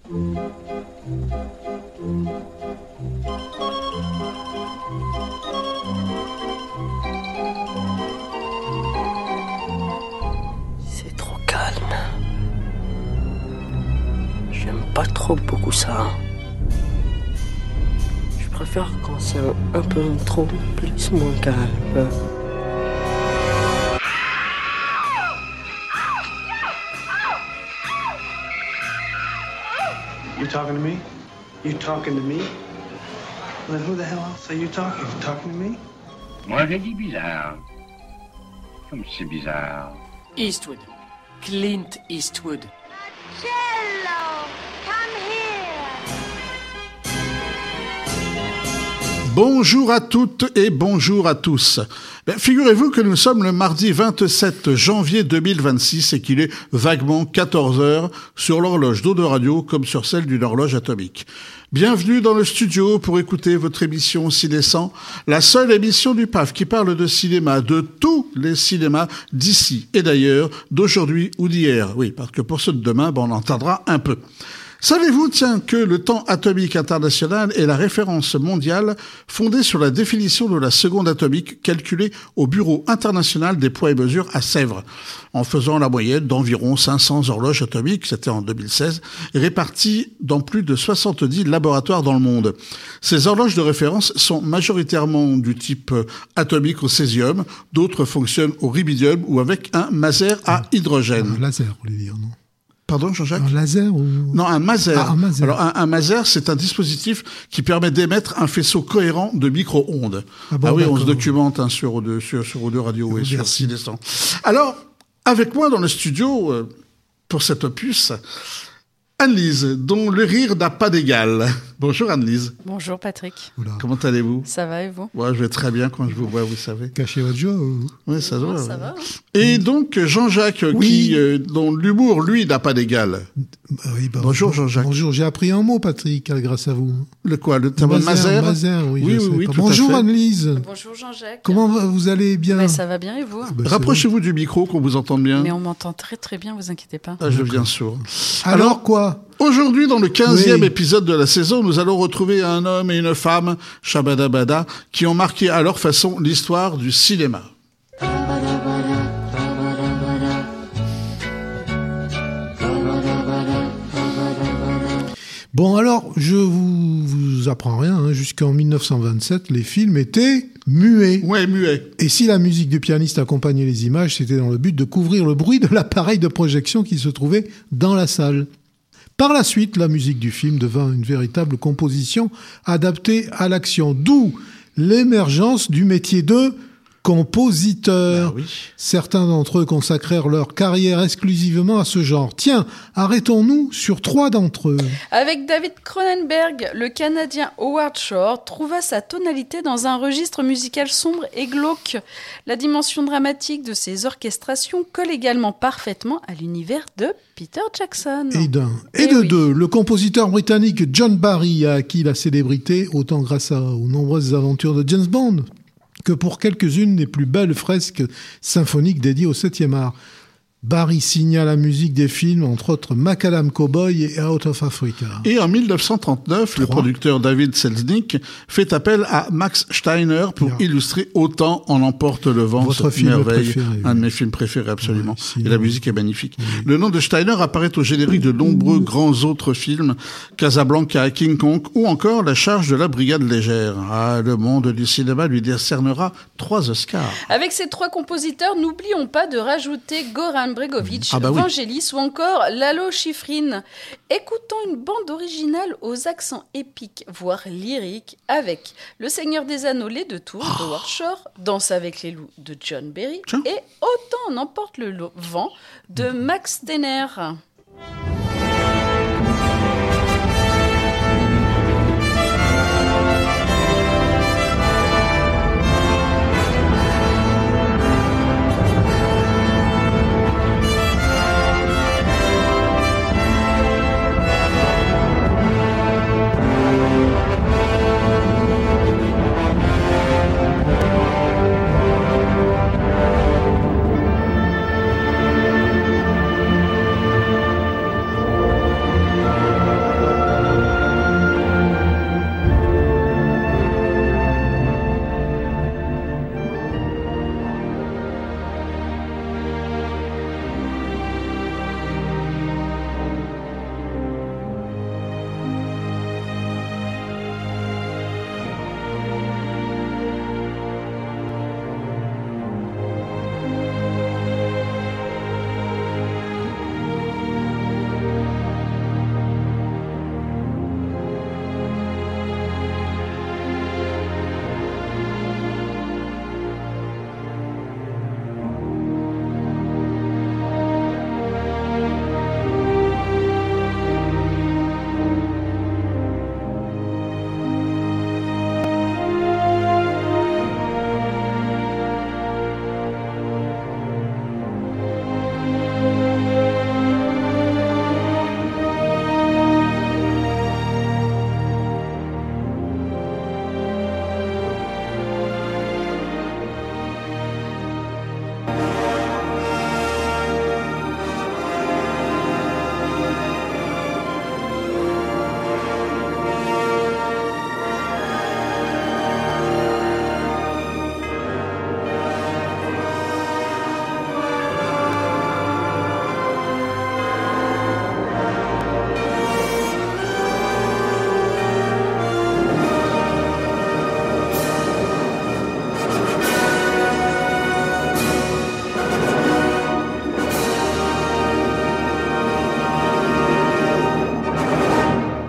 C'est trop calme. J'aime pas trop beaucoup ça. Je préfère quand c'est un peu trop plus moins calme. You talking to me? You talking to me? Then who the hell else are you talking? You talking to me? Moi, j'ai dit bizarre. Comme c'est bizarre. Eastwood. Clint Eastwood. Cello, come here. Bonjour à toutes et bonjour à tous. Figurez-vous que nous sommes le mardi 27 janvier 2026 et qu'il est vaguement 14h sur l'horloge d'Eau de Radio comme sur celle d'une horloge atomique. Bienvenue dans le studio pour écouter votre émission Ciné100, la seule émission du PAF qui parle de cinéma, de tous les cinémas d'ici et d'ailleurs, d'aujourd'hui ou d'hier. Oui, parce que pour ceux de demain, on entendra un peu. Savez-vous, que le temps atomique international est la référence mondiale fondée sur la définition de la seconde atomique calculée au Bureau international des poids et mesures à Sèvres, en faisant la moyenne d'environ 500 horloges atomiques, c'était en 2016, réparties dans plus de 70 laboratoires dans le monde. Ces horloges de référence sont majoritairement du type atomique au césium, d'autres fonctionnent au rubidium ou avec un maser à hydrogène. Un laser, vous voulez dire, non ? Pardon, Jean-Jacques ? Un laser ou... Non, un maser. Ah, un maser. Alors, un maser, c'est un dispositif qui permet d'émettre un faisceau cohérent de micro-ondes. Ah oui, on se documente sur O2 Radio et sur Ciné100. Alors, avec moi dans le studio, pour cet opus, Anne-Lise, dont le rire n'a pas d'égal. Bonjour Anne-Lise. Bonjour Patrick. Oula. Comment allez-vous ? Ça va et vous ? Ouais, je vais très bien quand je vous vois, vous savez. Cachez votre joie ou... Oui, ça va. Ça va. Et donc, Jean-Jacques, Oui. dont l'humour, lui, n'a pas d'égal. Oui, Bonjour Jean-Jacques. Bonjour, j'ai appris un mot, Patrick, grâce à vous. Le quoi ? Le terme maser ? Maser, oui, Oui, je sais oui, pas. tout à Bonjour fait. Anne-Lise. Bonjour Jean-Jacques. Comment vous allez bien? Mais ça va bien et vous ? C'est Rapprochez-vous du micro, qu'on vous entende bien. Mais on m'entend très très bien, vous inquiétez pas. Ah, je deviens sourd. bon. Alors quoi? Aujourd'hui, dans le 15e Oui. épisode de la saison, nous allons retrouver un homme et une femme, Shabadabada, qui ont marqué à leur façon l'histoire du cinéma. Bon, alors, je vous apprends rien, hein. Jusqu'en 1927, les films étaient muets. Ouais, muet. Et si la musique du pianiste accompagnait les images, c'était dans le but de couvrir le bruit de l'appareil de projection qui se trouvait dans la salle. Par la suite, la musique du film devint une véritable composition adaptée à l'action, d'où l'émergence du métier de compositeur. Oui. Certains d'entre eux consacrèrent leur carrière exclusivement à ce genre. Tiens, arrêtons-nous sur 3 d'entre eux. Avec David Cronenberg, le Canadien Howard Shore trouva sa tonalité dans un registre musical sombre et glauque. La dimension dramatique de ses orchestrations colle également parfaitement à l'univers de Peter Jackson. Et d'un. Eh Et de oui. 2, le compositeur britannique John Barry a acquis la célébrité autant grâce aux nombreuses aventures de James Bond que pour quelques-unes des plus belles fresques symphoniques dédiées au 7e art. Barry signa la musique des films, entre autres Macadam Cowboy et Out of Africa. Et en 1939, le producteur David Selznick fait appel à Max Steiner pour Bien. illustrer Autant en emporte le vent, Votre cette film merveille, préféré, un de oui. mes films préférés absolument. Ouais, sinon- Et la musique est magnifique. Oui. Le nom de Steiner apparaît au générique de nombreux grands autres films, Casablanca, King Kong ou encore La charge de la brigade légère. Ah, le monde du cinéma lui décernera 3 Oscars. Avec ces 3 compositeurs, n'oublions pas de rajouter Goran Bregovic, Ah bah oui. Vangelis ou encore Lalo Schifrin. Écoutons une bande originale aux accents épiques, voire lyriques, avec Le Seigneur des Anneaux, Les Deux Tours de Howard Shore, Danse avec les loups de John Barry Tiens. et Autant en emporte le vent de Max Steiner.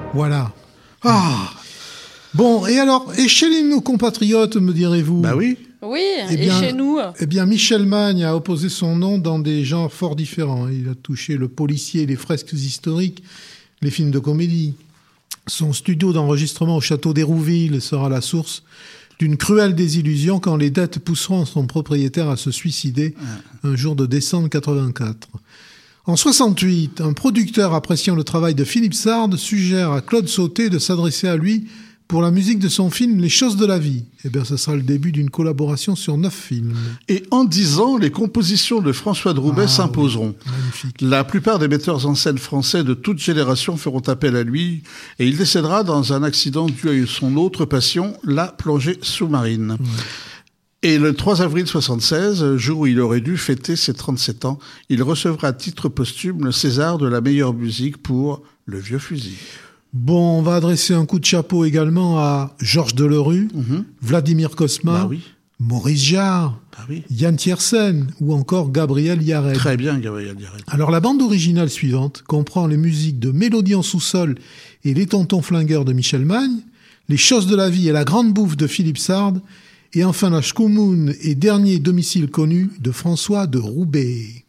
Voilà. Ah, Bon, et alors, et chez nos compatriotes, me direz-vous? bah oui. Oui, Eh et bien- chez nous Eh bien, Michel Magne a opposé son nom dans des genres fort différents. Il a touché le policier, les fresques historiques, les films de comédie. Son studio d'enregistrement au château d'Hérouville sera la source d'une cruelle désillusion quand les dettes pousseront son propriétaire à se suicider un jour de décembre 84. En 68, un producteur appréciant le travail de Philippe Sard suggère à Claude Sauté de s'adresser à lui pour la musique de son film Les choses de la vie. Eh bien, ce sera le début d'une collaboration sur 9 films. Et en 10 ans, les compositions de François Droubet Ah, s'imposeront. oui, magnifique. La plupart des metteurs en scène français de toute génération feront appel à lui et il décédera dans un accident dû à son autre passion, la plongée sous-marine. Et le 3 avril 76, jour où il aurait dû fêter ses 37 ans, il recevra à titre posthume le César de la meilleure musique pour Le Vieux Fusil. Bon, on va adresser un coup de chapeau également à Georges Delerue, Vladimir Cosma, Bah oui, Maurice Jarre, bah oui. Yann Tiersen ou encore Gabriel Yared. Très bien, Gabriel Yared. Alors la bande originale suivante comprend les musiques de Mélodie en sous-sol et Les Tontons Flingueurs de Michel Magne, Les Choses de la vie et La Grande Bouffe de Philippe Sard, et enfin la Schkumun et Dernier domicile connu de François de Roubaix.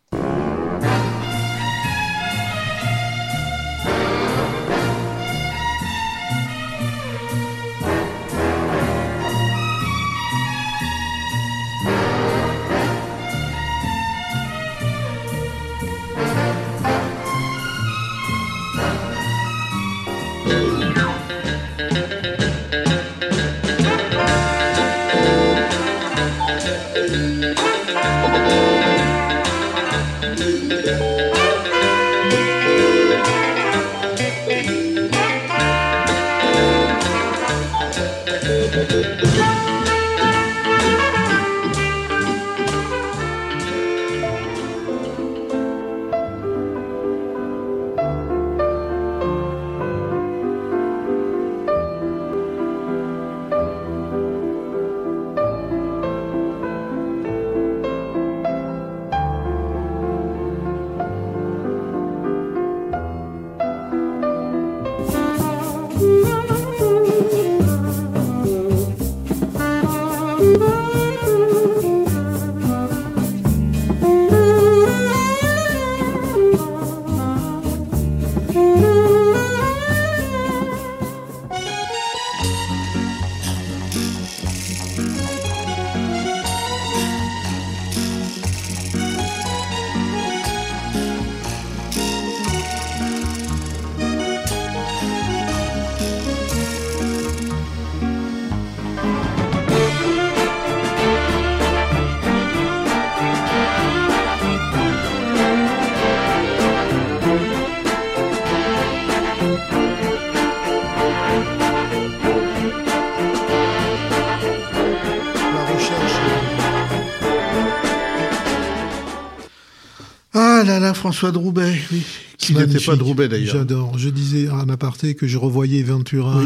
Ah là là, François Droubet, oui. Qui n'était Magnifique. pas Droubet d'ailleurs. J'adore. Je disais en aparté que je revoyais Ventura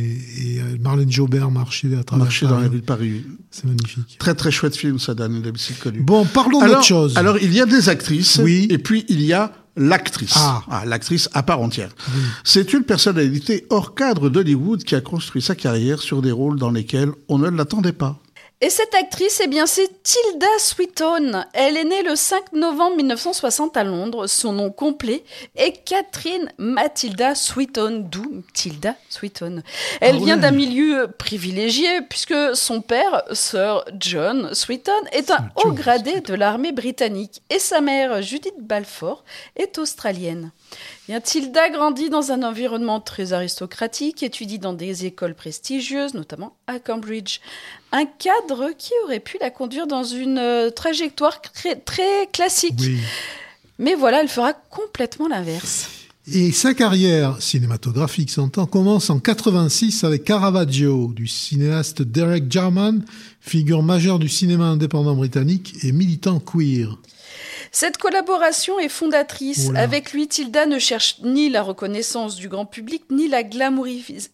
et Marlène Jobert marcher à travers Marcher dans Paris. les rues de Paris. C'est magnifique. Très très chouette film, ça, Dernier domicile connu. Bon, parlons d'autre chose. Alors, il y a des actrices, Oui. et puis il y a l'actrice. Ah. L'actrice à part entière. C'est une personnalité hors cadre d'Hollywood qui a construit sa carrière sur des rôles dans lesquels on ne l'attendait pas. Et cette actrice, eh bien, c'est Tilda Swinton. Elle est née le 5 novembre 1960 à Londres. Son nom complet est Catherine Matilda Swinton, d'où Tilda Swinton. Elle vient d'un milieu privilégié puisque son père, Sir John Swinton, est un haut gradé de l'armée britannique et sa mère, Judith Balfour, est australienne. Bien, Tilda grandit dans un environnement très aristocratique, étudie dans des écoles prestigieuses, notamment à Cambridge. Un cadre qui aurait pu la conduire dans une trajectoire très classique. Oui. Mais voilà, elle fera complètement l'inverse. Et sa carrière cinématographique, s'entend, commence en 86 avec Caravaggio, du cinéaste Derek Jarman, figure majeure du cinéma indépendant britannique et militant queer. Cette collaboration est fondatrice. Oula. Avec lui, Tilda ne cherche ni la reconnaissance du grand public, ni la glamourisation.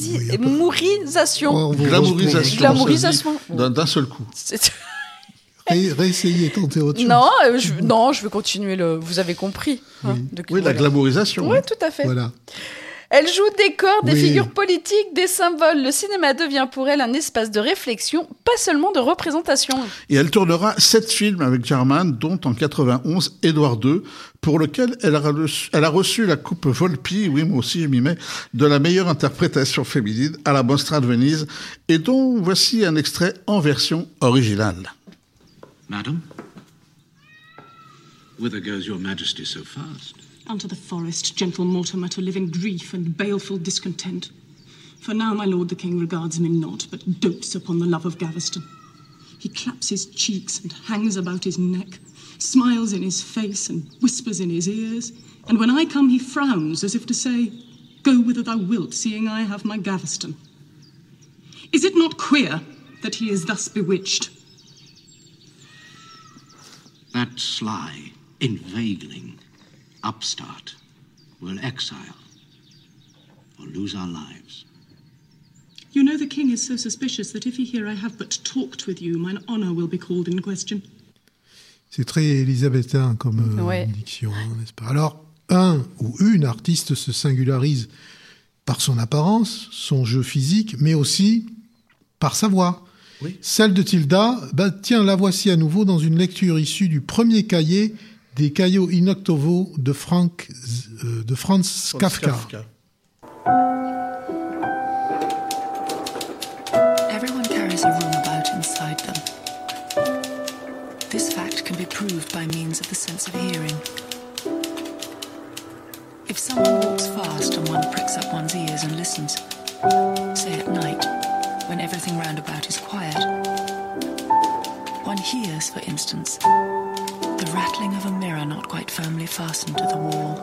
Oh, Glamourisation. Glamourisation. D'un seul coup. C'est- réessayer, tenter autre chose. Non, je veux continuer vous avez compris. Hein, oui, la glamourisation. Oui, tout à fait. Voilà. Elle joue des corps, des figures politiques, des symboles. Le cinéma devient pour elle un espace de réflexion, pas seulement de représentation. Et elle tournera 7 films avec Jarman, dont en 91 Édouard II, pour lequel elle a reçu la coupe Volpi, oui moi aussi je m'y mets, de la meilleure interprétation féminine à la Mostra de Venise, et dont voici un extrait en version originale. Madam, whither goes your majesty so fast? Unto the forest, gentle Mortimer, to live in grief and baleful discontent. For now my lord the king regards me not, but dotes upon the love of Gaveston. He claps his cheeks and hangs about his neck, smiles in his face and whispers in his ears, and when I come he frowns as if to say, go whither thou wilt, seeing I have my Gaveston. Is it not queer that he is thus bewitched? That sly, inveigling upstart will exile or lose our lives. You know the king is so suspicious that if he hear I have but talked with you, mine honour will be called in question. C'est très élisabétain comme diction, n'est-ce pas? Alors, un ou une artiste se singularise par son apparence, son jeu physique, mais aussi par sa voix. Oui. Celle de Tilda, tiens, la voici à nouveau dans une lecture issue du premier cahier des Cahiers in Octavo de Franz Kafka. Everyone carries a room about inside them. This fact can be proved by means of the sense of hearing. If someone walks fast and one pricks up one's ears and listens, say at night, when everything round about is quiet, one hears, for instance, the rattling of a mirror not quite firmly fastened to the wall.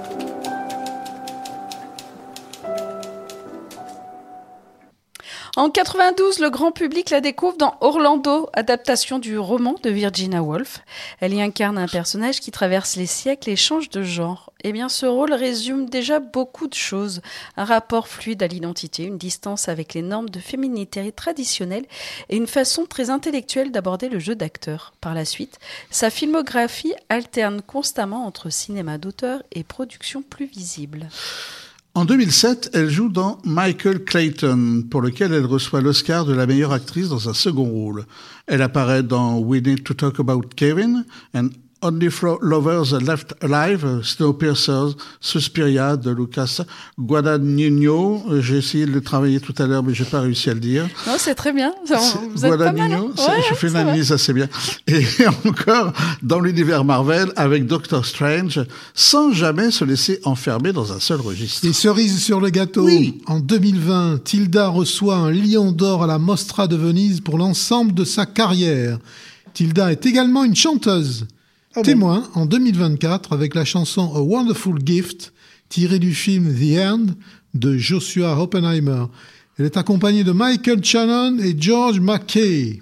En 92, le grand public la découvre dans Orlando, adaptation du roman de Virginia Woolf. Elle y incarne un personnage qui traverse les siècles et change de genre. Eh bien, ce rôle résume déjà beaucoup de choses. Un rapport fluide à l'identité, une distance avec les normes de féminité traditionnelles et une façon très intellectuelle d'aborder le jeu d'acteur. Par la suite, sa filmographie alterne constamment entre cinéma d'auteur et production plus visible. En 2007, elle joue dans Michael Clayton, pour lequel elle reçoit l'Oscar de la meilleure actrice dans un second rôle. Elle apparaît dans We Need to Talk About Kevin and Only Lovers Left Alive, Snowpiercer, Suspiria de Lucas Guadagnino. J'ai essayé de le travailler tout à l'heure, mais j'ai pas réussi à le dire. Non, c'est très bien. Vous êtes pas mal, hein? Je fais une analyse assez bien. Et encore, dans l'univers Marvel, avec Doctor Strange, sans jamais se laisser enfermer dans un seul registre. Et cerise sur le gâteau, oui. En 2020, Tilda reçoit un Lion d'or à la Mostra de Venise pour l'ensemble de sa carrière. Tilda est également une chanteuse. Témoin en 2024 avec la chanson A Wonderful Gift tirée du film The End de Joshua Oppenheimer. Elle est accompagnée de Michael Shannon et George McKay.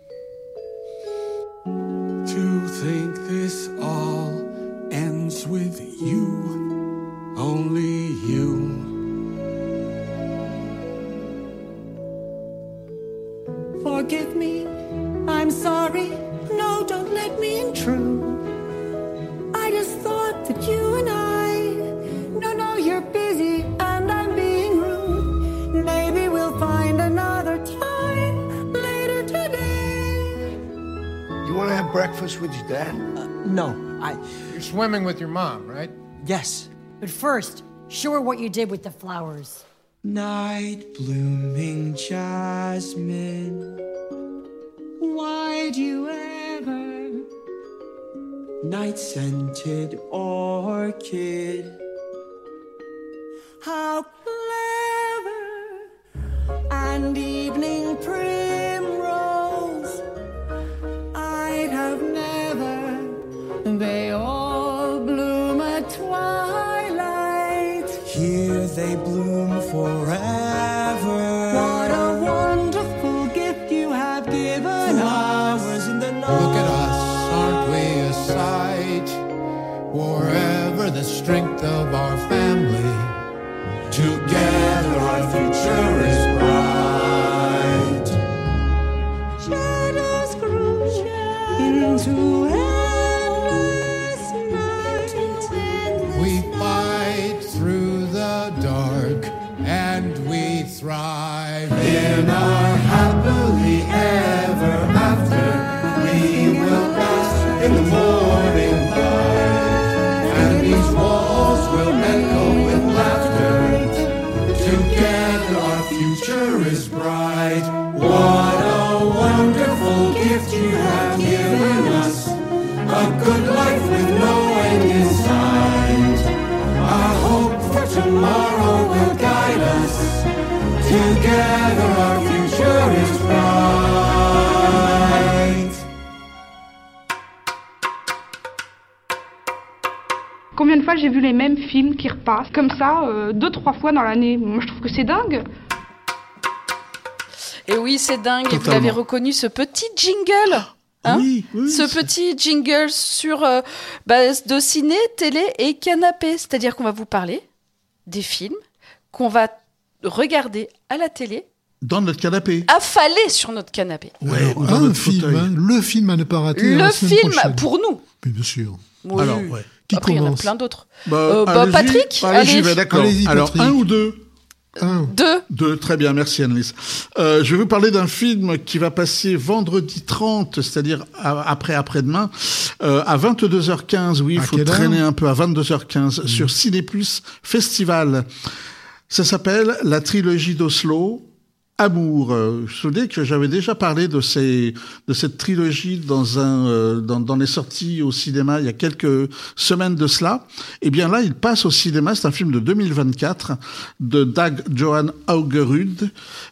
To think this all ends with you, only you. Forgive me, I'm sorry, no, don't let me intrude. I just thought that you and no, you're busy and I'm being rude. Maybe we'll find another time later today. You want to have breakfast with your dad? No, You're swimming with your mom, right? Yes. But first, show her what you did with the flowers. Night blooming jasmine, why'd you ever? Night-scented orchid, How clever! And evening primrose, I'd have never. They all bloom at twilight. Here they bloom forever. What a wonderful gift you have given Flowers in the night. Look at us, aren't we a sight? Forever the strength of our family. Together our future is bright. Shadows grow in the dark, and we thrive In our happily ever after, we will bask in the morning light, and these walls will echo with laughter. Together our future is bright. What a wonderful gift you have given us, a good life with no end in sight. Our hope for tomorrow will guide us. Together our future is bright. Combien de fois j'ai vu les mêmes films qui repassent comme ça 2-3 fois dans l'année. Moi je trouve que c'est dingue. Et oui, c'est dingue. Totalement. Et vous l'avez reconnu, ce petit jingle. Hein, oui, ce petit jingle sur de ciné, télé et canapé. C'est-à-dire qu'on va vous parler des films qu'on va regarder à la télé, dans notre canapé, affalés sur notre canapé. Ouais, ou dans un notre film, fauteuil. hein, le film à ne pas rater. Le la semaine film prochaine. pour nous. Mais bien sûr. Oui. Alors, ouais. Qui Après, il y en a commence plein d'autres. Allez-y. Patrick, Allez, j'y allez. vais, d'accord. Allez-y, Alors, Patrick. un ou deux? Deux. Deux, très bien, merci Annelise. Je vais vous parler d'un film qui va passer vendredi 30, c'est-à-dire après-demain, à 22h15. Oui, il À faut quelle traîner heure un peu à 22h15 sur Ciné Plus Festival. Ça s'appelle la trilogie d'Oslo. Amour. Vous vous souvenez que j'avais déjà parlé de cette trilogie dans les sorties au cinéma il y a quelques semaines de cela. Et bien là, il passe au cinéma. C'est un film de 2024 de Dag Johan Augerud.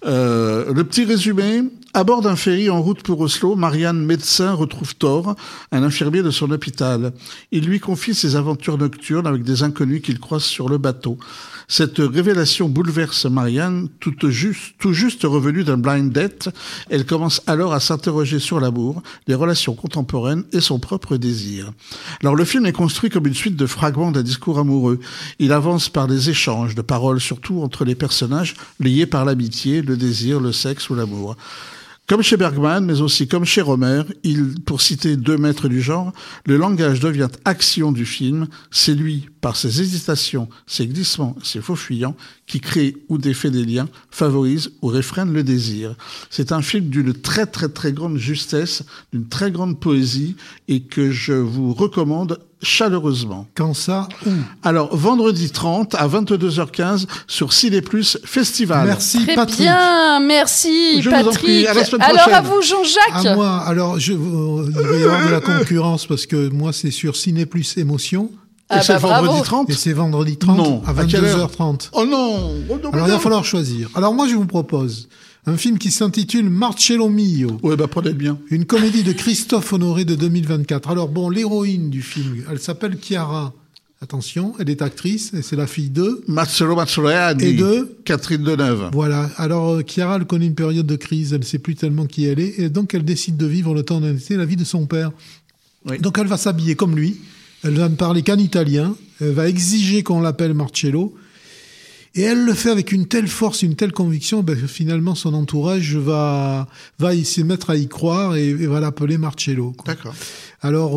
Le petit résumé. À bord d'un ferry en route pour Oslo, Marianne, médecin, retrouve Thor, un infirmier de son hôpital. Il lui confie ses aventures nocturnes avec des inconnus qu'il croise sur le bateau. Cette révélation bouleverse Marianne, tout juste revenue d'un blind date. Elle commence alors à s'interroger sur l'amour, les relations contemporaines et son propre désir. Alors le film est construit comme une suite de fragments d'un discours amoureux. Il avance par des échanges de paroles, surtout entre les personnages liés par l'amitié, le désir, le sexe ou l'amour. Comme chez Bergman, mais aussi comme chez Romer, pour citer deux maîtres du genre, le langage devient action du film. C'est lui, par ses hésitations, ses glissements, ses faux fuyants, qui crée ou défait des liens, favorise ou réfrène le désir. C'est un film d'une très très très grande justesse, d'une très grande poésie, et que je vous recommande chaleureusement. Quand ça, où? Alors, vendredi 30 à 22h15 sur Ciné Plus Festival. Merci Très Patrick. bien, merci Je vous en Patrick. prie, à la semaine Alors prochaine. à vous Jean-Jacques. À moi, alors il va y avoir de la concurrence parce que moi c'est sur Ciné Plus Émotion. Ah Et c'est bravo. vendredi 30 Et c'est vendredi 30 Non, à à quelle heure 22h30. Oh non, Alors il va falloir choisir. Alors moi je vous propose un film qui s'intitule Marcello Mio. Ouais, bah prenez bien. Une comédie de Christophe Honoré de 2024. Alors bon, l'héroïne du film, elle s'appelle Chiara. Attention, elle est actrice et c'est la fille de Marcello Mastroianni et de Catherine Deneuve. Voilà. Alors Chiara, elle connaît une période de crise, elle ne sait plus tellement qui elle est et donc elle décide de vivre le temps d'un été la vie de son père. Oui. Donc elle va s'habiller comme lui. Elle va ne parler qu'en italien. Elle va exiger qu'on l'appelle Marcello. Et elle le fait avec une telle force, une telle conviction, que finalement son entourage va y se mettre à y croire et va l'appeler Marcello. Quoi. D'accord. Alors,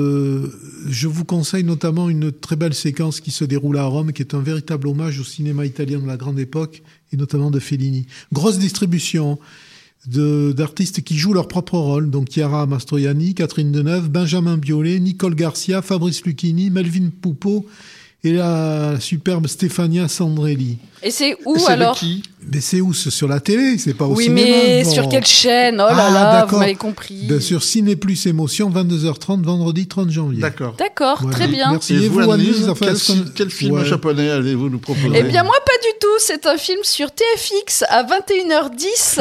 je vous conseille notamment une très belle séquence qui se déroule à Rome, qui est un véritable hommage au cinéma italien de la grande époque, et notamment de Fellini. Grosse distribution d'artistes qui jouent leur propre rôle. Donc Chiara Mastroianni, Catherine Deneuve, Benjamin Biolay, Nicole Garcia, Fabrice Lucchini, Melvin Poupeau et la superbe Stefania Sandrelli. Et c'est où C'est alors de qui? Mais c'est où? C'est sur la télé, c'est pas au Oui, cinéma. mais Bon. sur quelle chaîne? Oh là Ah, là, d'accord. vous m'avez compris. Ben, sur Ciné Plus Émotion, 22h30, vendredi 30 janvier. D'accord. D'accord, Voilà. très bien. Merci. Et Et vous, vous, Annelise, Annelise, enfin, est-ce qu'on- quel film Ouais. japonais allez-vous nous proposer? Eh bien moi pas du tout, c'est un film sur TFX à 21h10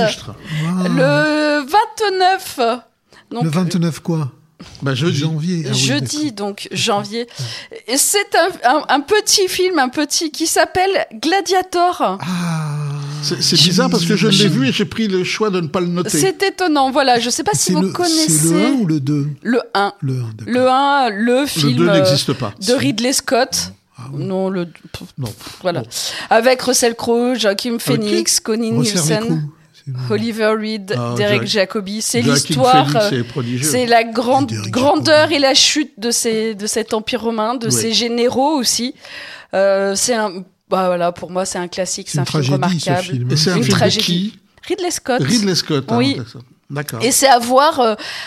le 29. Donc, Le 29 quoi? Bah, jeudi. Janvier. Ah oui, jeudi, donc janvier. Et c'est un petit film, qui s'appelle Gladiator. C'est bizarre parce que je l'ai vu et j'ai pris le choix de ne pas le noter. C'est étonnant, voilà. Je ne sais pas si vous connaissez. C'est le 1 ou le 2? Le 1. Le 1, d'accord. Le 1, le film 2 n'existe pas. de Ridley Scott. Non, le. Non. Voilà. Avec Russell Crowe, Joaquin Phoenix, Connie Resserre les Nielsen. coups. Oliver Reed, Ah, Derek Jacobi, c'est Joaquin l'histoire, Phoenix, c'est prodigieux. c'est la grandeur et la chute de cet empire romain, de Oui. ses généraux aussi. C'est Bah voilà, pour moi c'est un classique, c'est un film tragédie, remarquable. ce film. Et c'est un Une film de tragédie. qui ? Ridley Scott. Ridley Scott. Oui. D'accord. Et c'est à voir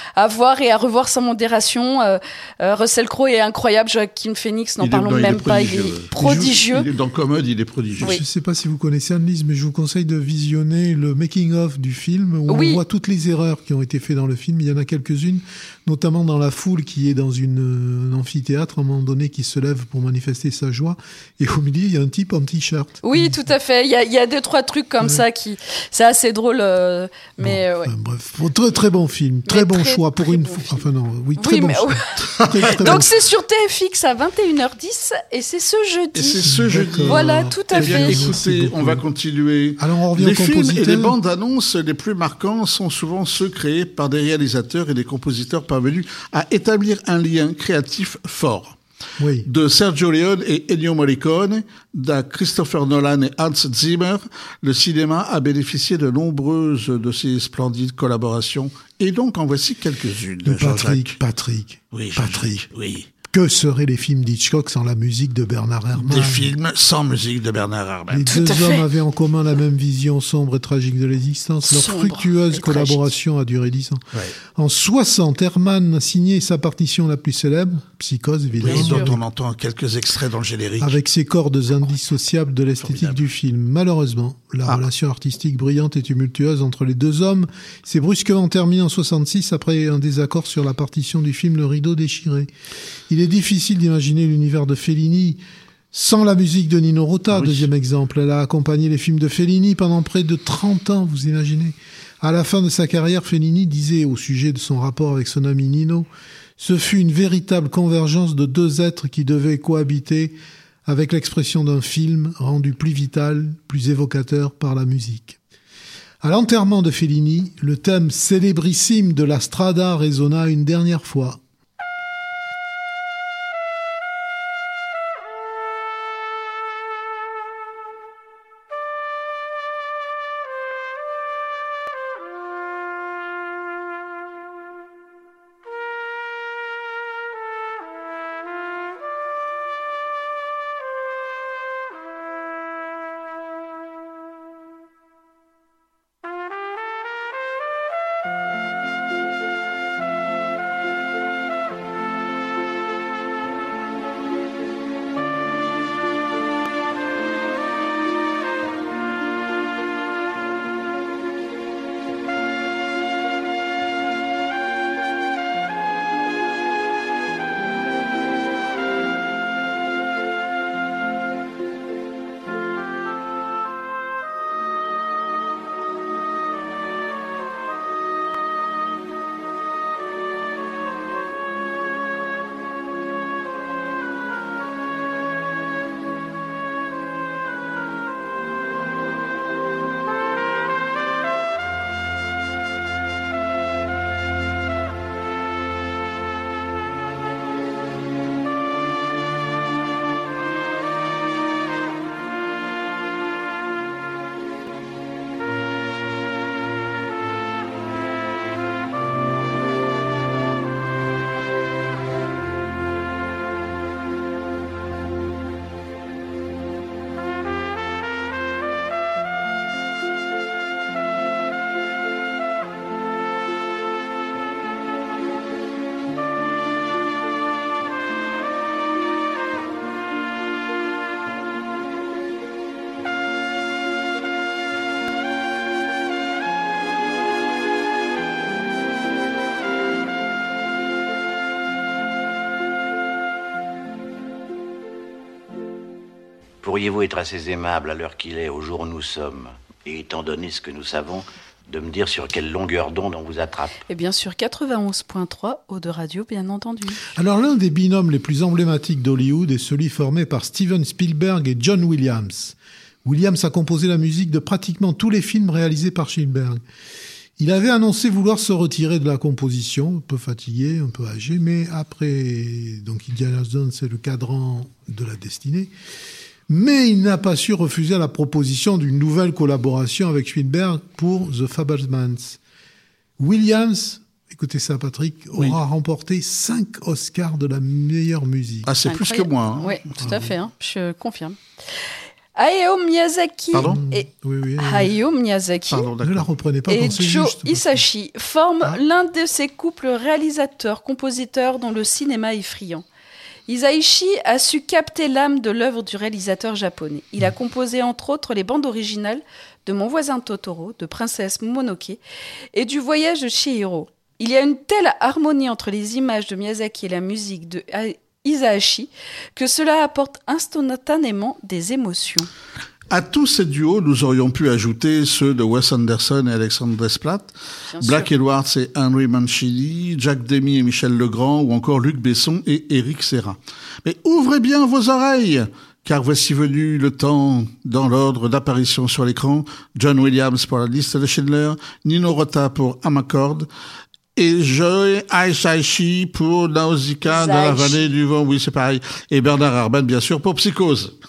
et à revoir sans modération. Russell Crowe est incroyable, Joaquin Phoenix, n'en parlons même pas, il est prodigieux. Il est dans Commode, il est prodigieux. Oui. Je ne sais pas si vous connaissez Anne-Lise, mais je vous conseille de visionner le making-of du film, où on voit toutes les erreurs qui ont été faites dans le film. Il y en a quelques-unes, notamment dans la foule qui est dans un amphithéâtre, à un moment donné, qui se lève pour manifester sa joie. Et au milieu, il y a un type en t-shirt. Oui, tout à fait. Il y a 2-3 trucs comme ça qui... C'est assez drôle, mais... ouais. Bref, très très bon film, très bon choix pour une fois. Enfin non, très bon choix. Donc c'est sur TFX à 21h10 et c'est ce jeudi. Voilà, tout à fait. Bien, écoutez, on va continuer. Alors on revient les aux films compositeurs. et les bandes annonces les plus marquants sont souvent ceux créés par des réalisateurs et des compositeurs parvenus à établir un lien créatif fort. Oui. De Sergio Leone et Ennio Morricone, de Christopher Nolan et Hans Zimmer, le cinéma a bénéficié de nombreuses de ces splendides collaborations. Et donc, en voici quelques-unes. Patrick. Oui, Patrick. Oui. Que seraient les films d'Hitchcock sans la musique de Bernard Herrmann ? Des films sans musique de Bernard Herrmann. Les deux hommes avaient en commun la même vision sombre et tragique de l'existence. Leur fructueuse collaboration a duré 10 ans. Ouais. En 60, Herrmann a signé sa partition la plus célèbre, Psychose évidemment, dont on entend quelques extraits dans le générique. avec ses cordes indissociables de l'esthétique du film. Malheureusement, la relation artistique brillante et tumultueuse entre les deux hommes s'est brusquement terminée en 66 après un désaccord sur la partition du film Le Rideau déchiré. Il est difficile d'imaginer l'univers de Fellini sans la musique de Nino Rota, deuxième exemple. Elle a accompagné les films de Fellini pendant près de 30 ans, vous imaginez. À la fin de sa carrière, Fellini disait au sujet de son rapport avec son ami Nino, « Ce fut une véritable convergence de deux êtres qui devaient cohabiter avec l'expression d'un film rendu plus vital, plus évocateur par la musique. » À l'enterrement de Fellini, le thème célébrissime de la Strada résonna une dernière fois. Pourriez-vous être assez aimable à l'heure qu'il est, au jour où nous sommes, et étant donné ce que nous savons, de me dire sur quelle longueur d'onde on vous attrape? Et bien sûr, 91.3, Eau de Radio, bien entendu. Alors, l'un des binômes les plus emblématiques d'Hollywood est celui formé par Steven Spielberg et John Williams. Williams a composé la musique de pratiquement tous les films réalisés par Spielberg. Il avait annoncé vouloir se retirer de la composition, un peu fatigué, un peu âgé, mais après, donc Indiana Jones, c'est le cadran de la destinée. Mais il n'a pas su refuser à la proposition d'une nouvelle collaboration avec Spielberg pour The Fabelmans. Williams, écoutez ça Patrick, aura remporté 5 Oscars de la meilleure musique. Ah, c'est plus que moi. Hein. Oui, tout à fait, hein, je confirme. Hayao Miyazaki Oui, Hayao Miyazaki ne la reprenez pas et quand c'est Joe juste. Hisaishi forment l'un de ces couples réalisateurs-compositeurs dont le cinéma est friand. Hisaishi a su capter l'âme de l'œuvre du réalisateur japonais. Il a composé entre autres les bandes originales de Mon voisin Totoro, de Princesse Mononoke et du Voyage de Chihiro. Il y a une telle harmonie entre les images de Miyazaki et la musique de Hisaishi que cela apporte instantanément des émotions. À tous ces duos, nous aurions pu ajouter ceux de Wes Anderson et Alexandre Desplat, Black Edwards et Henry Mancini, Jack Demy et Michel Legrand, ou encore Luc Besson et Éric Serra. Mais ouvrez bien vos oreilles, car voici venu le temps, dans l'ordre d'apparition sur l'écran, John Williams pour La liste de Schindler, Nino Rota pour Amarcord, et Joe Hisaishi pour Nausicaa dans la vallée du vent, oui c'est pareil, et Bernard Herrmann bien sûr pour Psychose.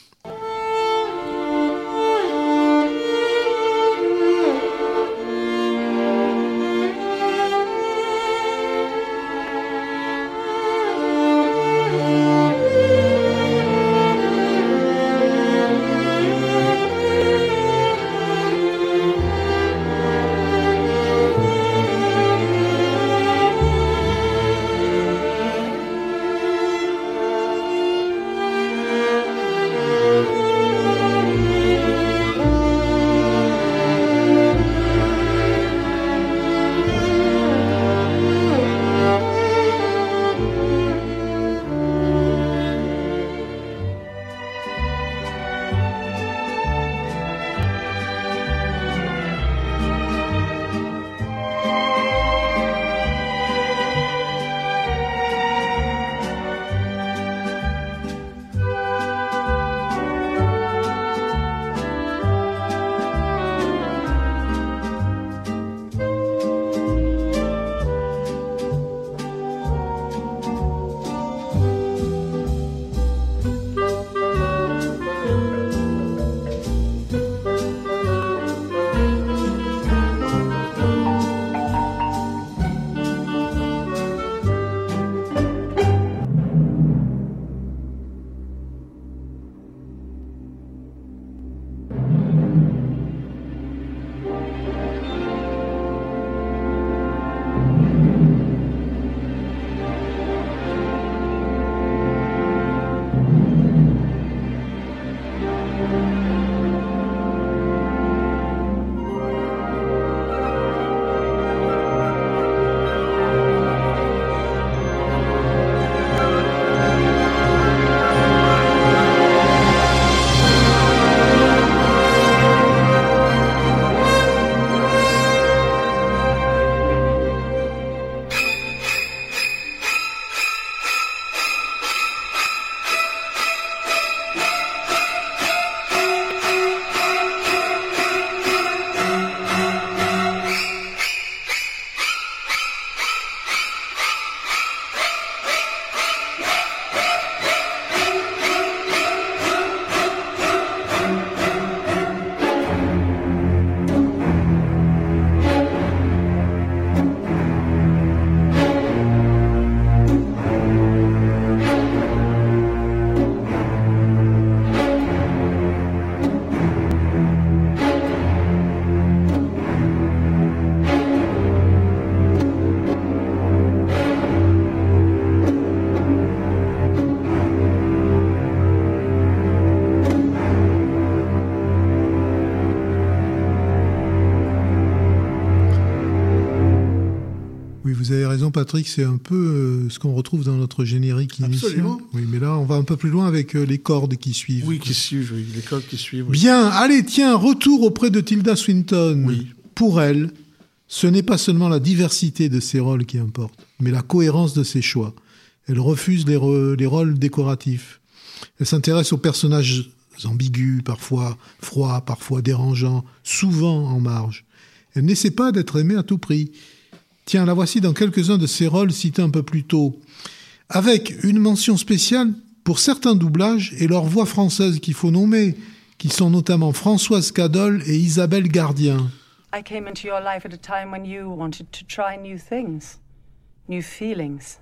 Vous avez raison, Patrick, c'est un peu ce qu'on retrouve dans notre générique initial. Absolument. Oui, mais là, on va un peu plus loin avec les cordes qui suivent. Oui, qui suivent, oui, les cordes qui suivent. Oui. Bien, allez, tiens, retour auprès de Tilda Swinton. Oui. Pour elle, ce n'est pas seulement la diversité de ses rôles qui importe, mais la cohérence de ses choix. Elle refuse les rôles décoratifs. Elle s'intéresse aux personnages ambigus, parfois froids, parfois dérangeants, souvent en marge. Elle n'essaie pas d'être aimée à tout prix. Tiens, la voici dans quelques-uns de ses rôles cités un peu plus tôt, avec une mention spéciale pour certains doublages et leurs voix françaises qu'il faut nommer, qui sont notamment Françoise Cadol et Isabelle Gardien. I came into your life at a time when you wanted to try new things, new feelings,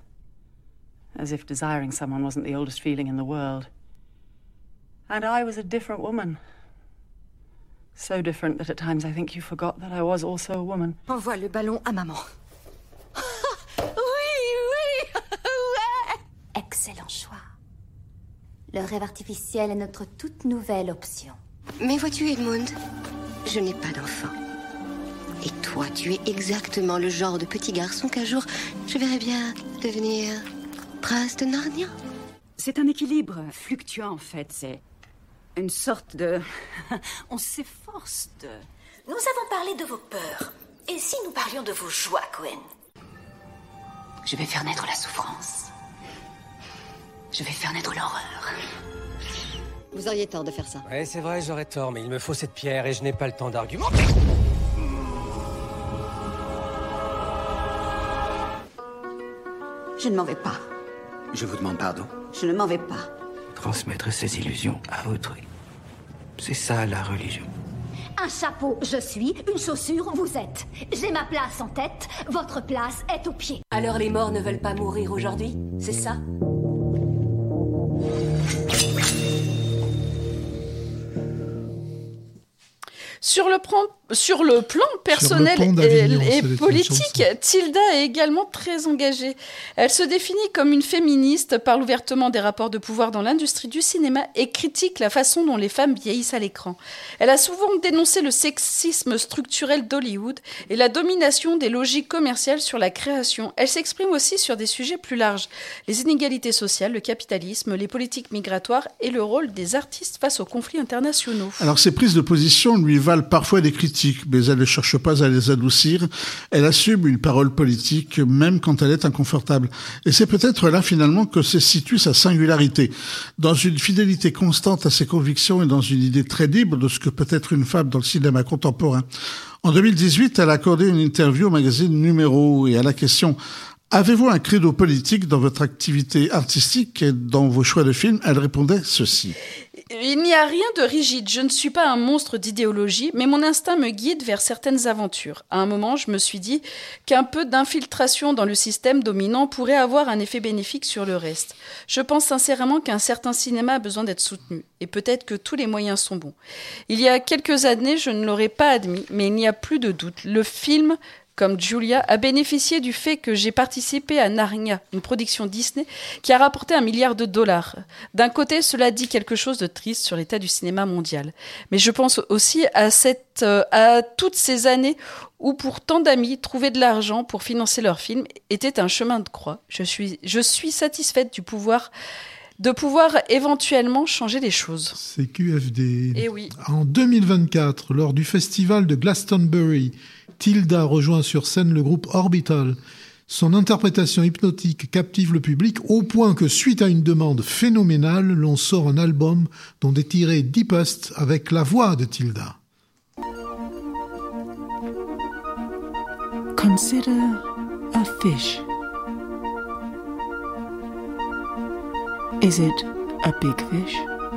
as if desiring someone wasn't the oldest feeling in the world. And I was a different woman, So different that at times I think you forgot that I was also a woman. Envoie le ballon à maman. Oui, ouais. Excellent choix. Le rêve artificiel est notre toute nouvelle option. Mais vois-tu, Edmund, je n'ai pas d'enfant. Et toi, tu es exactement le genre de petit garçon qu'un jour, je verrais bien devenir prince de Narnia. C'est un équilibre fluctuant, en fait. C'est une sorte de... On s'efforce de... Nous avons parlé de vos peurs. Et si nous parlions de vos joies, Cohen? Je vais faire naître la souffrance. Je vais faire naître l'horreur. Vous auriez tort de faire ça. Ouais, c'est vrai, j'aurais tort, mais il me faut cette pierre et je n'ai pas le temps d'argumenter. Je ne m'en vais pas. Je vous demande pardon. Je ne m'en vais pas. Transmettre ses illusions à autrui. C'est ça, la religion. Un chapeau, je suis. Une chaussure, vous êtes. J'ai ma place en tête. Votre place est aux pieds. Alors les morts ne veulent pas mourir aujourd'hui, c'est ça? Sur le plan personnel et politique, Tilda est également très engagée. Elle se définit comme une féministe, parle ouvertement des rapports de pouvoir dans l'industrie du cinéma et critique la façon dont les femmes vieillissent à l'écran. Elle a souvent dénoncé le sexisme structurel d'Hollywood et la domination des logiques commerciales sur la création. Elle s'exprime aussi sur des sujets plus larges, les inégalités sociales, le capitalisme, les politiques migratoires et le rôle des artistes face aux conflits internationaux. Alors ces prises de position lui valent parfois des critiques, mais elle ne cherche pas à les adoucir. Elle assume une parole politique, même quand elle est inconfortable. Et c'est peut-être là, finalement, que se situe sa singularité. Dans une fidélité constante à ses convictions et dans une idée très libre de ce que peut être une femme dans le cinéma contemporain. En 2018, elle a accordé une interview au magazine Numéro et à la question « Avez-vous un credo politique dans votre activité artistique et dans vos choix de films ?» Elle répondait ceci. Il n'y a rien de rigide, je ne suis pas un monstre d'idéologie, mais mon instinct me guide vers certaines aventures. À un moment, je me suis dit qu'un peu d'infiltration dans le système dominant pourrait avoir un effet bénéfique sur le reste. Je pense sincèrement qu'un certain cinéma a besoin d'être soutenu, et peut-être que tous les moyens sont bons. Il y a quelques années, je ne l'aurais pas admis, mais il n'y a plus de doute. Le film, comme Julia, a bénéficié du fait que j'ai participé à Narnia, une production Disney qui a rapporté $1 milliard. D'un côté, cela dit quelque chose de triste sur l'état du cinéma mondial. Mais je pense aussi à toutes ces années où, pour tant d'amis, trouver de l'argent pour financer leurs films était un chemin de croix. Je suis satisfaite de pouvoir éventuellement changer les choses. C'est QFD. Eh oui. En 2024, lors du festival de Glastonbury, Tilda rejoint sur scène le groupe Orbital. Son interprétation hypnotique captive le public au point que, suite à une demande phénoménale, l'on sort un album dont est tiré Deepest avec la voix de Tilda. Consider a fish. Is it a big fish?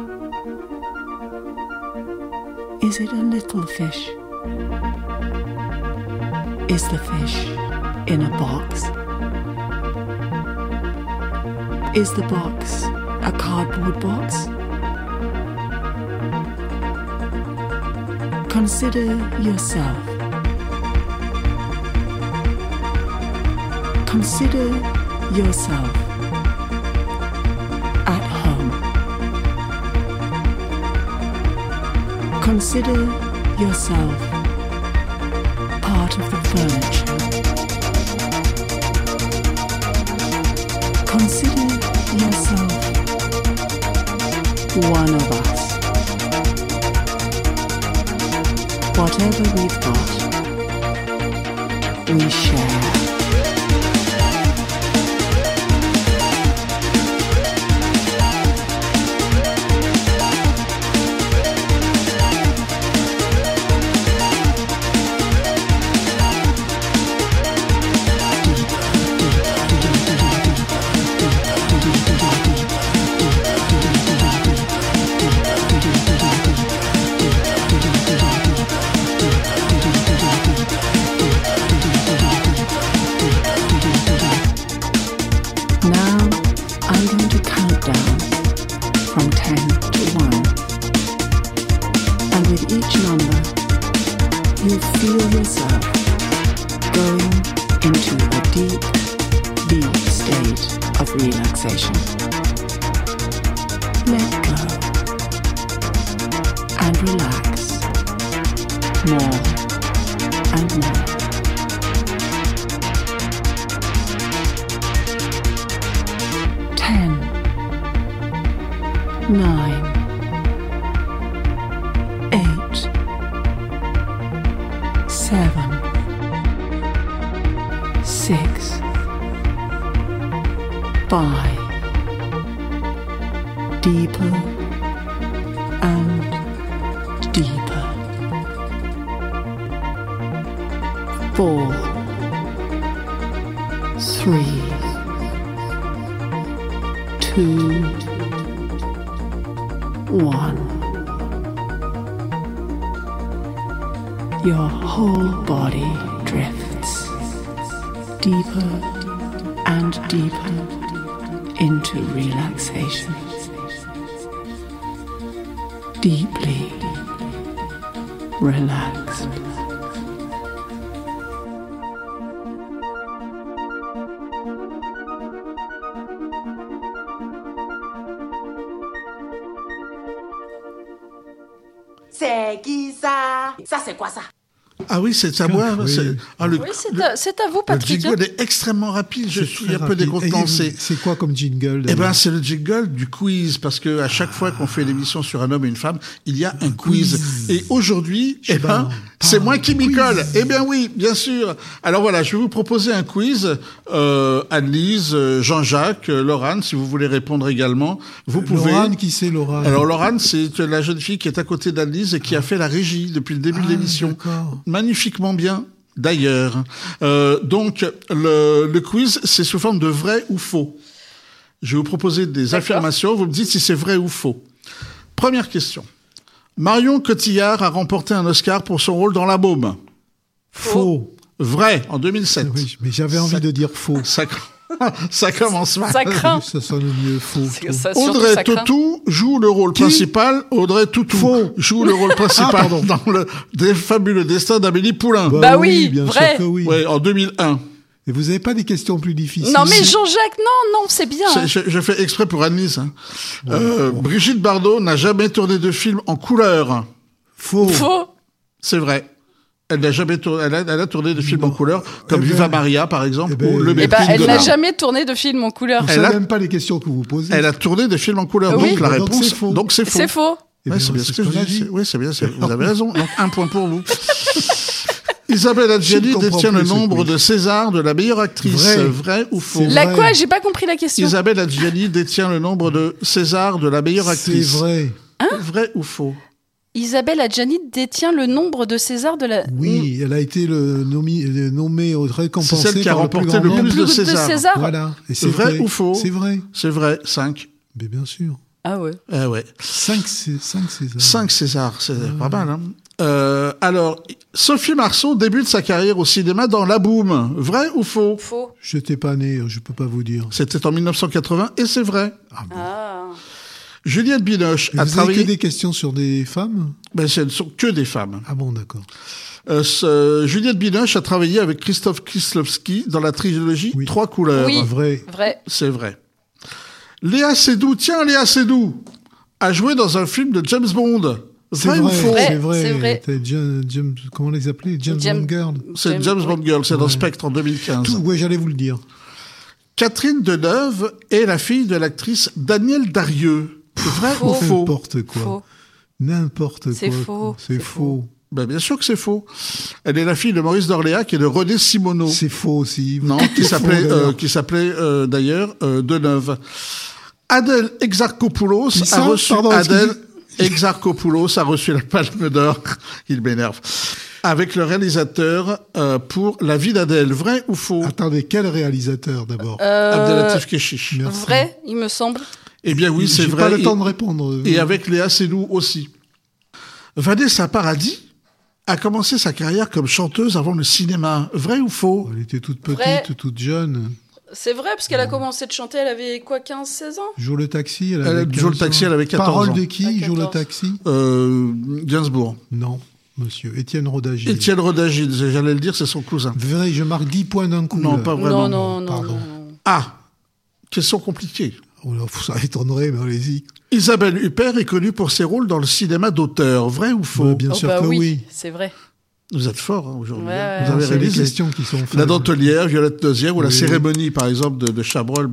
Is it a little fish? Is the fish in a box? Is the box a cardboard box? Consider yourself. Consider yourself at home. Consider yourself part of the furniture. Consider yourself one of us. Whatever we've got, we share. each number, you feel yourself going into a deep, deep state of relaxation. Let go and relax more and more. 10, 9, 8, 7, 6, 5. Deeper and deeper. 4, 3, 2, 1. Your whole body drifts deeper and deeper into relaxation. Deeply relaxed. C'est qui ça? Ça, c'est quoi ça? Ah oui, c'est à moi. Oui. C'est à vous, Patrick. Le jingle est extrêmement rapide. Je suis un peu rapide. décontenancé. C'est quoi comme jingle? Eh ben, c'est le jingle du quiz, parce que à chaque fois qu'on fait l'émission sur un homme et une femme, il y a un quiz. Et aujourd'hui, c'est moi qui m'y colle. Eh bien oui, bien sûr. Alors voilà, je vais vous proposer un quiz. Anne-Lise, Jean-Jacques, Laurane, si vous voulez répondre également, vous pouvez. Laurane, qui c'est Laurane? Alors Laurane, c'est la jeune fille qui est à côté d'Anne-Lise et qui a fait la régie depuis le début de l'émission. D'accord. Magnifiquement bien, d'ailleurs. Donc, le quiz, c'est sous forme de vrai ou faux. Je vais vous proposer des affirmations, vous me dites si c'est vrai ou faux. Première question. Marion Cotillard a remporté un Oscar pour son rôle dans La Môme. Faux. Vrai, en 2007. Oui, mais j'avais envie de dire faux. Ça commence mal. Ça craint. Ça sonne mieux faux. Audrey Tautou joue le rôle principal. Audrey Tautou joue le rôle principal dans le fabuleux destin d'Amélie Poulain. Bah oui, bien vrai. sûr que oui. Ouais, en 2001. Et vous n'avez pas des questions plus difficiles? Non, mais Jean-Jacques, non, c'est bien. Je fais exprès pour Anne-Lise. Hein. Brigitte Bardot n'a jamais tourné de film en couleur. Faux. C'est vrai. Elle n'a jamais tourné, elle a tourné de films en couleur, comme Viva Maria, par exemple, ou Le Mépris de elle n'a l'art. jamais tourné de film en couleur. Je ne sais même pas les questions que vous posez. Elle a tourné des films en couleur. Oui. Donc la Donc réponse, c'est faux. donc c'est faux. C'est faux. Ouais, c'est bien ce que je dis. Oui, c'est bien. Vous avez raison. Donc 1 point pour vous. Isabelle Adjani détient le nombre de César de la meilleure actrice. Vrai ou faux? La quoi? J'ai pas compris la question. Isabelle Adjani détient le nombre de César de la meilleure actrice. C'est vrai. Vrai ou faux? Isabelle Adjani détient le nombre de César de la... Oui, elle a été nommée récompensée. C'est celle qui a remporté le plus de César. Voilà. Et c'est vrai ou faux? C'est vrai. C'est vrai. 5. Mais bien sûr. Ah ouais. Ah ouais. 5 Césars. 5 Césars, c'est pas mal. Hein. Alors, Sophie Marceau débute sa carrière au cinéma dans La Boum. Vrai ou faux? Faux. Je n'étais pas né, je peux pas vous dire. C'était en 1980 et c'est vrai. Ah bon. Juliette Binoche a vous travaillé... avez que des questions sur des femmes? Ben, ce ne sont que des femmes. Ah bon, d'accord. Juliette Binoche a travaillé avec Christophe Kieslowski dans la trilogie 3 couleurs. Oui, vrai. C'est vrai. Léa Seydoux, a joué dans un film de James Bond. Vrai ou faux? C'est vrai. C'est vrai. James, comment les appeler? James Bond Girl. C'est James Bond Girl, c'est dans Spectre en 2015. Oui, j'allais vous le dire. Catherine Deneuve est la fille de l'actrice Danielle Darieux. Vrai ou faux? N'importe quoi. Faux. N'importe quoi. C'est faux. C'est faux. Ben, bien sûr que c'est faux. Elle est la fille de Maurice d'Orléac et de René Simoneau. C'est faux aussi. Non, qui s'appelait d'ailleurs Deneuve. Adèle Exarchopoulos a reçu Exarchopoulos a reçu la Palme d'Or. Il m'énerve. Avec le réalisateur pour La vie d'Adèle. Vrai ou faux? Attendez, quel réalisateur d'abord? Abdelatif Kechiche. Merci. Vrai, il me semble. Eh bien oui, c'est vrai. J'ai pas le temps de répondre. Et avec Léa Seydoux aussi. Vanessa Paradis a commencé sa carrière comme chanteuse avant le cinéma. Vrai ou faux? Elle était toute petite, toute jeune. C'est vrai, parce qu'elle a commencé de chanter, elle avait quoi, 15-16 ans? Joue le taxi, elle avait 14 ans. Parole de qui, Joue le taxi? Gainsbourg. Non, monsieur. Étienne Rodagil. Étienne Rodagil, j'allais le dire, c'est son cousin. Vrai, je marque 10 points d'un coup. Non, là. pas vraiment. Non. Ah, question compliquée. Oh là, ça étonnerait, mais allez-y. Isabelle Huppert est connue pour ses rôles dans le cinéma d'auteur. Vrai ou faux? Bien sûr que oui. C'est vrai. Vous êtes fort aujourd'hui. Ouais, Vous avez c'est les réalisé questions qui sont faites. La Dentelière, Violette Nozière ou La Oui. Cérémonie, par exemple, de Chabrol.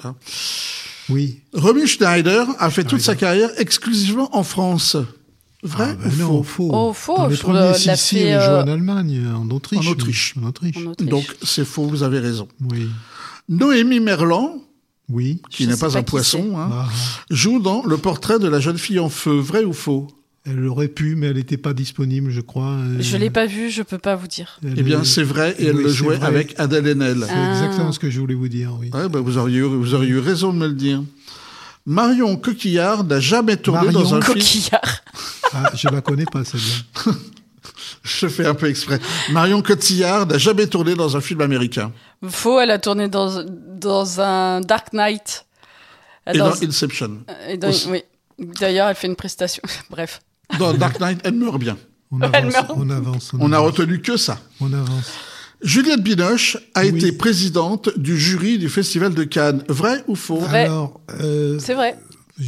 Oui. Romy Schneider a fait toute sa carrière exclusivement en France. Vrai ou non, faux? Oh, faux. Dans les je premiers l'a Sissi, fait, elle jouait en Allemagne, en Autriche. En Autriche. En Autriche. Donc, c'est faux, vous avez raison. Oui. Noémie Merlan, Oui. qui n'est pas un poisson, joue dans Le Portrait de la jeune fille en feu. Vrai ou faux? Elle aurait pu, mais elle n'était pas disponible, je crois. Je l'ai pas vu, je peux pas vous dire. Eh bien, c'est vrai, et elle Oui, le c'est jouait vrai. avec Adèle Haenel. C'est exactement ce que je voulais vous dire, oui. Ouais, vous auriez eu raison de me le dire. Marion Cotillard n'a jamais tourné dans un film... Ah, je la connais pas, celle-là. Je fais un peu exprès. Marion Cotillard n'a jamais tourné dans un film américain. Faux, elle a tourné dans un Dark Knight. Et dans Inception. Oui. D'ailleurs, elle fait une prestation. Bref. Dans Dark Knight, elle meurt bien. On avance. On n'a retenu que ça. On avance. Juliette Binoche a été présidente du jury du Festival de Cannes. Vrai ou faux? Vrai. Alors, c'est vrai.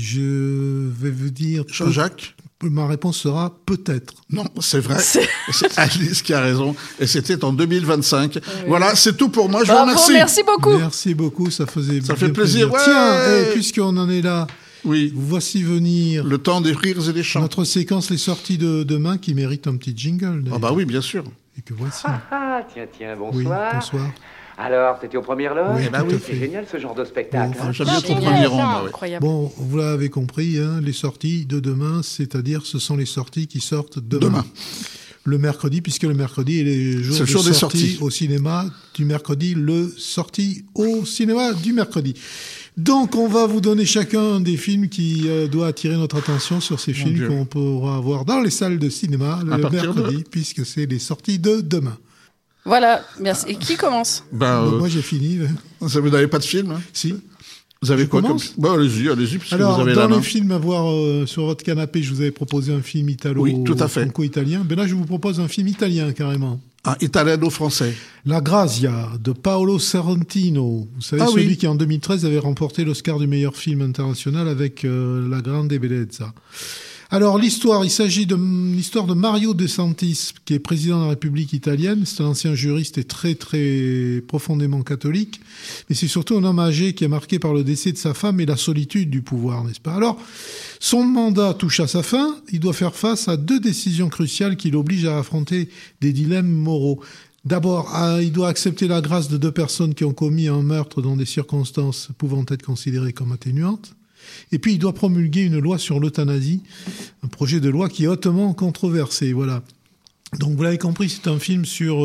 Je vais vous dire... Jean-Jacques? Ma réponse sera peut-être. Non, c'est vrai. C'est Alice qui a raison. Et c'était en 2025. Oui. Voilà, c'est tout pour moi. Je vous remercie. Merci beaucoup. Merci beaucoup. Ça fait plaisir. Ouais. Tiens, puisqu'on en est là, oui. Voici venir... Le temps des rires et des chants. Notre séquence Les sorties de demain qui mérite un petit jingle. Ah bah oui, bien sûr. Et que voici. Tiens, bonsoir. Oui, bonsoir. Alors, t'étais aux premières loges? Oui, bah oui. C'est génial ce genre de spectacle. Bon, j'aime bien au premier rang. Incroyable. Bon, vous l'avez compris, hein, les sorties de demain, c'est-à-dire ce sont les sorties qui sortent demain. Le mercredi, puisque le mercredi est le jour de sortie au cinéma du mercredi, le sortie au cinéma du mercredi. Donc, on va vous donner chacun des films qui doit attirer notre attention sur ces films qu'on pourra voir dans les salles de cinéma le mercredi, puisque c'est les sorties de demain. Voilà, merci. Et qui commence? Moi, j'ai fini. Vous n'avez pas de film, hein? Si. Vous avez quoi comme... Allez-y, puisque alors, vous avez dans la main. les films à voir sur votre canapé, je vous avais proposé un film franco-italien. Ben là, je vous propose un film italien, carrément. Un italiano-français. La Grazia, de Paolo Sorrentino. Vous savez, celui qui, en 2013, avait remporté l'Oscar du meilleur film international avec La Grande Bellezza. Alors, l'histoire, il s'agit de l'histoire de Mario De Santis, qui est président de la République italienne. C'est un ancien juriste et très, très profondément catholique. Mais c'est surtout un homme âgé qui est marqué par le décès de sa femme et la solitude du pouvoir, n'est-ce pas? Alors, son mandat touche à sa fin. Il doit faire face à 2 décisions cruciales qui l'obligent à affronter des dilemmes moraux. D'abord, il doit accepter la grâce de 2 personnes qui ont commis un meurtre dans des circonstances pouvant être considérées comme atténuantes. Et puis, il doit promulguer une loi sur l'euthanasie, un projet de loi qui est hautement controversé. Voilà. Donc, vous l'avez compris, c'est un film sur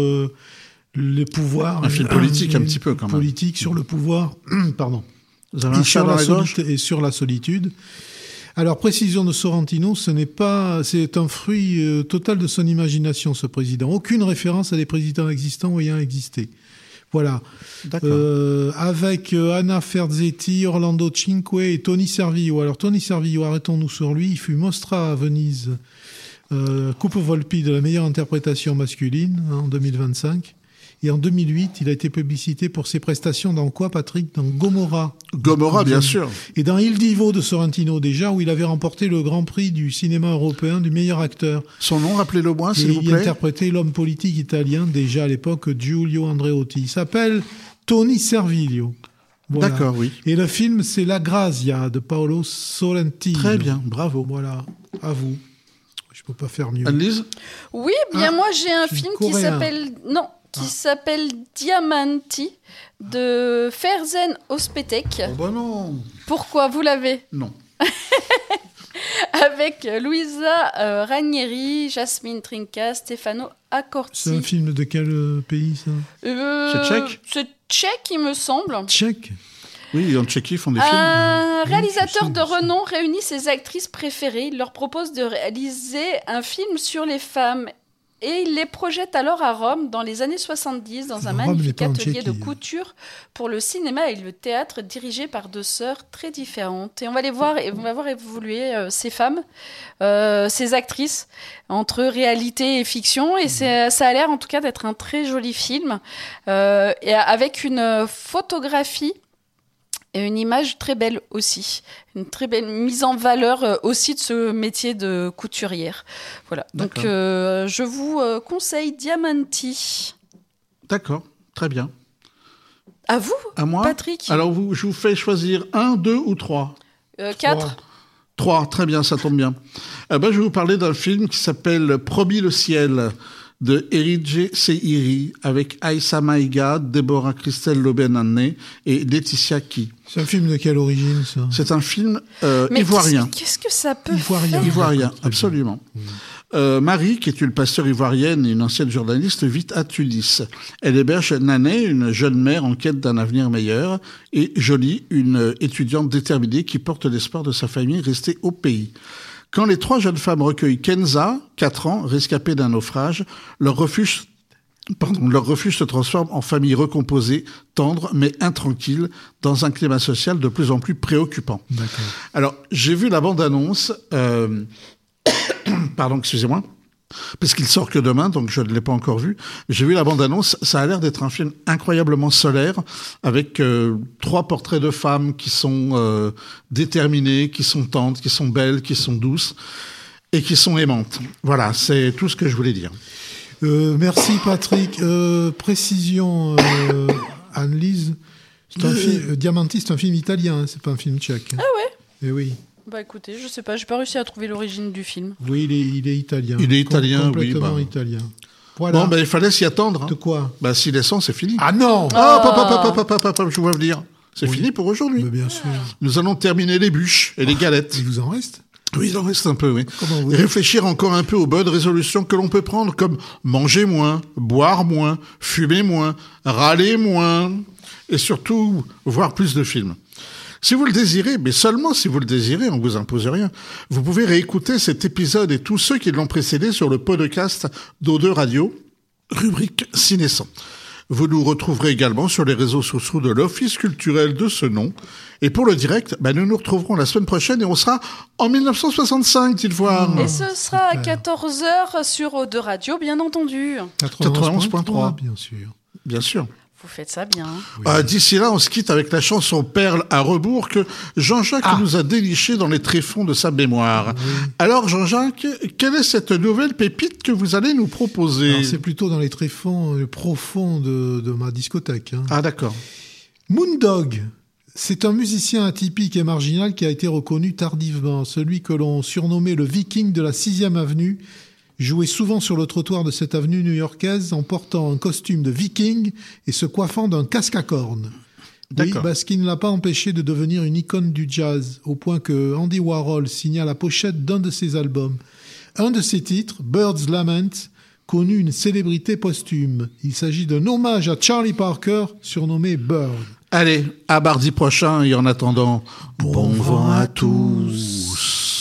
les pouvoirs. Un film politique, un petit peu, quand même. Politique sur le pouvoir, pardon. Vous avez un chat dans la gorge ? Et sur la solitude. Alors, précision de Sorrentino, c'est un fruit total de son imagination, ce président. Aucune référence à des présidents existants ou ayant existé. Voilà. Avec Anna Ferzetti, Orlando Cinque et Tony Servillo. Alors, Tony Servillo, arrêtons-nous sur lui. Il fut Mostra à Venise, Coupe Volpi de la meilleure interprétation masculine en 2025. Et en 2008, il a été publicité pour ses prestations dans quoi, Patrick? Dans Gomorrah. Gomorrah, bien sûr. Et dans Il Divo de Sorrentino, déjà, où il avait remporté le Grand Prix du cinéma européen du meilleur acteur. Son nom, rappelez-le-moi, s'il vous plaît. Il interprétait l'homme politique italien, déjà à l'époque, Giulio Andreotti. Il s'appelle Tony Servillo. Voilà. D'accord, oui. Et le film, c'est La Grazia de Paolo Sorrentino. Très bien, bravo. Voilà, à vous. Je peux pas faire mieux. Anne-Lise ? Oui, bien moi j'ai un film qui s'appelle Diamanti de Ferzen Ospetek. Oh bah non. Pourquoi vous l'avez? Non. Avec Luisa Ranieri, Jasmine Trinca, Stefano Accorti. C'est un film de quel pays, ça? C'est tchèque? C'est tchèque, il me semble. Tchèque? Oui, en Tchéquie, ils font des films. Un réalisateur de renom réunit ses actrices préférées. Il leur propose de réaliser un film sur les femmes. Et il les projette alors à Rome dans les années 70 dans un magnifique atelier de couture pour le cinéma et le théâtre dirigé par 2 sœurs très différentes. Et on va voir évoluer ces femmes, ces actrices entre réalité et fiction. Et ça a l'air en tout cas d'être un très joli film et avec une photographie et une image très belle aussi. Une très belle mise en valeur aussi de ce métier de couturière. Voilà. Donc, je vous conseille Diamanti. D'accord, très bien. À vous, à moi Patrick. Alors, je vous fais choisir 1, 2 ou 3 4. 3, très bien, ça tombe bien. Je vais vous parler d'un film qui s'appelle Promis le ciel, de Eridje Seiri, avec Aïssa Maïga, Déborah Christelle Lobenanne et Laetitia Ki. C'est un film de quelle origine, ça ? C'est un film ivoirien. Qu'est-ce que ça peut Ivoirien, absolument. Marie, qui est une passeure ivoirienne et une ancienne journaliste, vit à Tunis. Elle héberge Nané, une jeune mère en quête d'un avenir meilleur, et Jolie, une étudiante déterminée qui porte l'espoir de sa famille restée au pays. Quand les 3 jeunes femmes recueillent Kenza, 4 ans, rescapée d'un naufrage, leur refuge se transforme en famille recomposée, tendre mais intranquille, dans un climat social de plus en plus préoccupant. D'accord. Alors, j'ai vu la bande-annonce, pardon, excusez-moi, parce qu'il sort que demain, donc je ne l'ai pas encore vu. J'ai vu la bande-annonce, ça a l'air d'être un film incroyablement solaire, avec 3 portraits de femmes qui sont déterminées, qui sont tendres, qui sont belles, qui sont douces et qui sont aimantes. Voilà, c'est tout ce que je voulais dire. Merci Patrick. Précision, Anne-Lise, Diamanti, c'est un film italien, c'est pas un film tchèque. Ah ouais ? Eh oui. Bah écoutez, je sais pas, j'ai pas réussi à trouver l'origine du film. Oui, il est italien. Il est italien, complètement italien. Voilà. Bon, il fallait s'y attendre. De quoi ? S'il est sans, c'est fini. Ah non ! Je vois venir. C'est fini pour aujourd'hui. Mais bien sûr. Nous allons terminer les bûches et les galettes. Il vous en reste ? Oui, il en reste un peu, oui. Et réfléchir encore un peu aux bonnes résolutions que l'on peut prendre, comme manger moins, boire moins, fumer moins, râler moins, et surtout voir plus de films. Si vous le désirez, mais seulement si vous le désirez, on ne vous impose rien, vous pouvez réécouter cet épisode et tous ceux qui l'ont précédé sur le podcast d'O2 Radio, rubrique Ciné-100. Vous nous retrouverez également sur les réseaux sociaux de l'Office culturel de ce nom. Et pour le direct, nous nous retrouverons la semaine prochaine et on sera en 1965, dites voir. Et ce sera à 14h sur O2 Radio, bien entendu. 91.3, bien sûr. Bien sûr. Vous faites ça bien. Oui. D'ici là, on se quitte avec la chanson Perle à rebours que Jean-Jacques nous a dénichée dans les tréfonds de sa mémoire. Oui. Alors Jean-Jacques, quelle est cette nouvelle pépite que vous allez nous proposer ? Alors, c'est plutôt dans les tréfonds profonds de ma discothèque. Ah d'accord. Moondog, c'est un musicien atypique et marginal qui a été reconnu tardivement. Celui que l'on surnommait le Viking de la 6e avenue, jouait souvent sur le trottoir de cette avenue new-yorkaise en portant un costume de viking et se coiffant d'un casque à cornes. Oui, ce qui ne l'a pas empêché de devenir une icône du jazz, au point que Andy Warhol signa la pochette d'un de ses albums. Un de ses titres, Bird's Lament, connut une célébrité posthume. Il s'agit d'un hommage à Charlie Parker, surnommé Bird. Allez, à mardi prochain et en attendant, bon vent à tous.